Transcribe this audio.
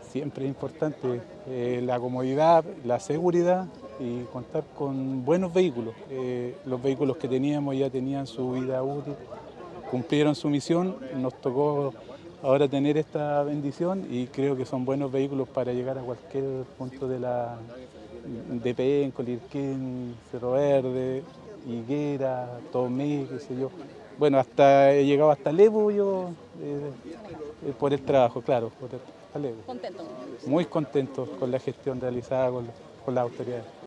Siempre es importante la comodidad, la seguridad y contar con buenos vehículos. Los vehículos que teníamos ya tenían su vida útil, cumplieron su misión, nos tocó ahora tener esta bendición y creo que son buenos vehículos para llegar a cualquier punto de Penco, Lirquén, Cerro Verde, Higuera, Tomé, qué sé yo. Bueno, he llegado hasta Lebu yo por el trabajo, claro, hasta Lebu. Contento. Muy contento con la gestión realizada con las autoridades.